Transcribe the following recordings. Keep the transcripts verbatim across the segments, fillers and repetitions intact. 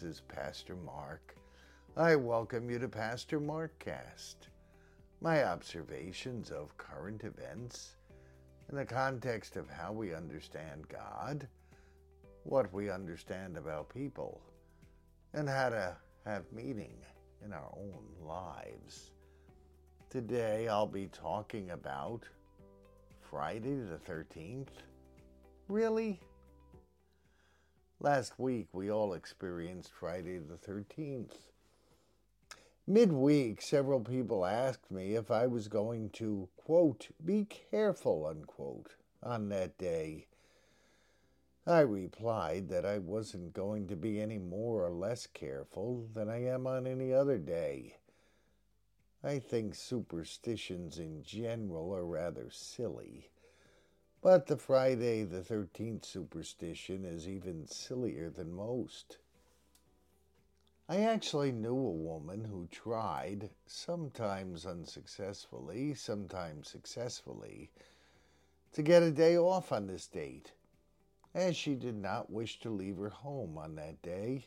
is Pastor Mark. I welcome you to Pastor Markcast, my observations of current events in the context of how we understand God, what we understand about people, and how to have meaning in our own lives. Today I'll be talking about Friday the thirteenth. Really? Last week we all experienced Friday the thirteenth. Midweek, several people asked me if I was going to, quote, be careful, unquote, on that day. I replied that I wasn't going to be any more or less careful than I am on any other day. I think superstitions in general are rather silly, but the Friday the thirteenth superstition is even sillier than most. I actually knew a woman who tried, sometimes unsuccessfully, sometimes successfully, to get a day off on this date, as she did not wish to leave her home on that day.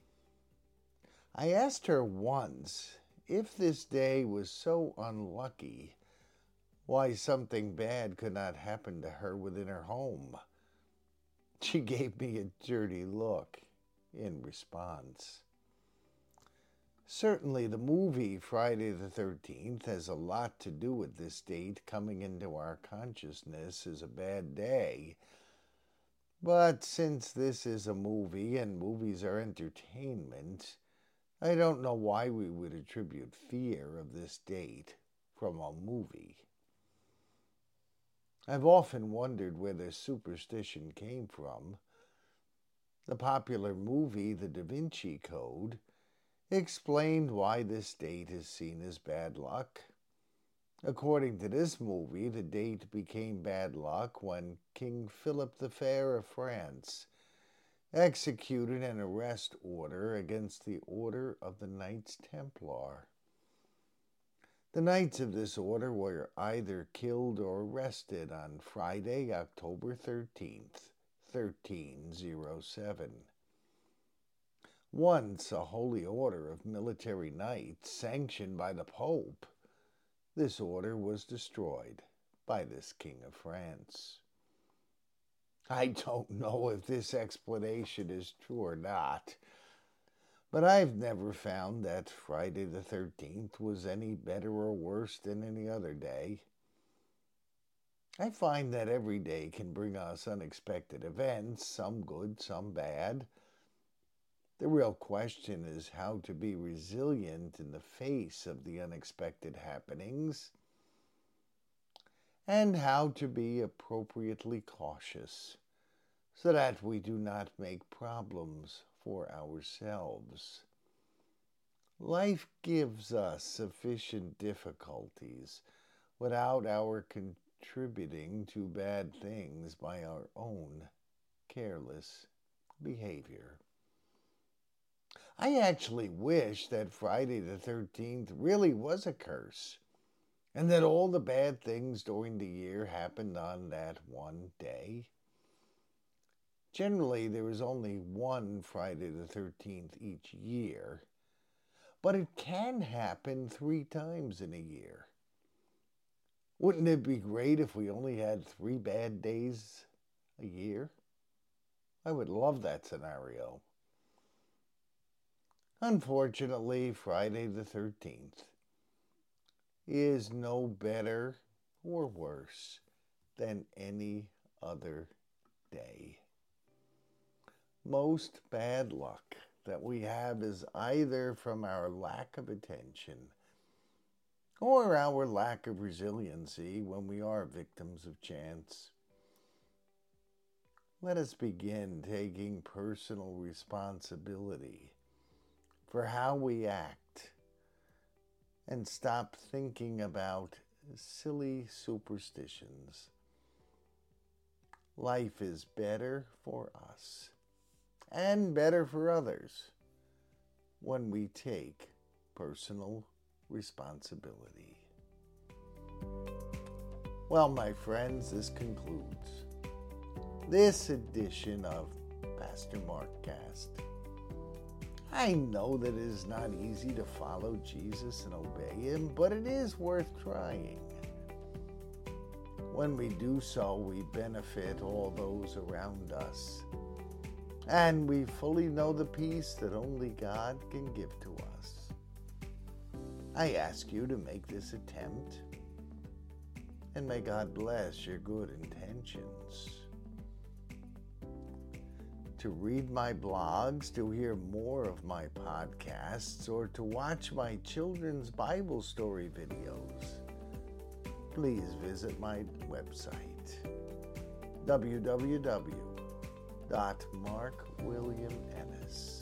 I asked her once if this day was so unlucky, why something bad could not happen to her within her home. She gave me a dirty look in response. Certainly the movie Friday the thirteenth has a lot to do with this date coming into our consciousness as a bad day. But since this is a movie and movies are entertainment, I don't know why we would attribute fear of this date from a movie. I've often wondered where this superstition came from. The popular movie The Da Vinci Code explained why this date is seen as bad luck. According to this movie, the date became bad luck when King Philip the Fair of France executed an arrest order against the Order of the Knights Templar. The knights of this order were either killed or arrested on Friday, October thirteenth, thirteen oh seven. Once a holy order of military knights sanctioned by the Pope, this order was destroyed by this King of France. I don't know if this explanation is true or not, but I've never found that Friday the thirteenth was any better or worse than any other day. I find that every day can bring us unexpected events, some good, some bad. The real question is how to be resilient in the face of the unexpected happenings, and how to be appropriately cautious so that we do not make problems for ourselves. Life gives us sufficient difficulties without our contributing to bad things by our own careless behavior. I actually wish that Friday the thirteenth really was a curse, and that all the bad things during the year happened on that one day. Generally, there is only one Friday the thirteenth each year, but it can happen three times in a year. Wouldn't it be great if we only had three bad days a year? I would love that scenario. Unfortunately, Friday the thirteenth is no better or worse than any other day. Most bad luck that we have is either from our lack of attention or our lack of resiliency when we are victims of chance. Let us begin taking personal responsibility for how we act and stop thinking about silly superstitions. Life is better for us and better for others when we take personal responsibility. Well, my friends, this concludes this edition of Pastor Markcast. I know that it is not easy to follow Jesus and obey him, but it is worth trying. When we do so, we benefit all those around us, and we fully know the peace that only God can give to us. I ask you to make this attempt, and may God bless your good intentions. To read my blogs, to hear more of my podcasts, or to watch my children's Bible story videos, please visit my website, w w w dot mark william ennis